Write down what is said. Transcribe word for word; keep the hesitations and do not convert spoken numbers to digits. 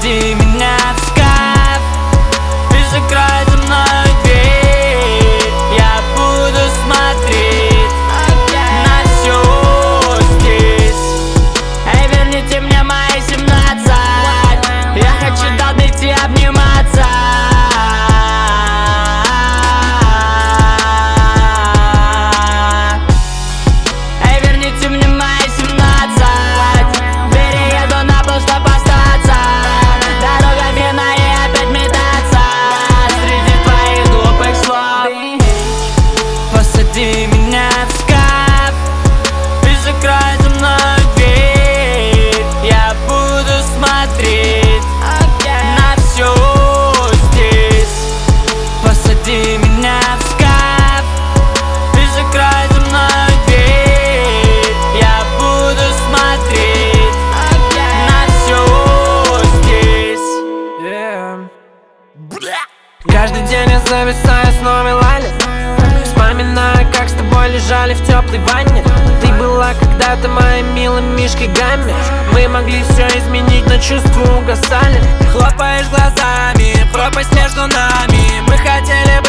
Посади меня в шкаф и закрой за мной дверь. Я буду смотреть на все здесь. Эй, верните мне мои семнадцать. Я хочу долбить и обниматься. Эй, верните мне мои семнадцать. Перееду на пол, чтоб остаться. Дорога длинная и опять метаться среди твоих глупых слов. Посади меня в шкаф и закрой за мной дверь. Я буду смотреть на все здесь. Посади меня в шкаф и закрой за мной дверь. Я буду смотреть на все здесь. Yeah. Каждый день я зависаю с новой лали. Вспоминаю, как с тобой лежали в теплой ванне. Ты была когда-то моим милым мишкой Гамми. Мы могли все изменить, но чувства угасали. Хлопаешь глазами, пропасть между нами. Мы хотели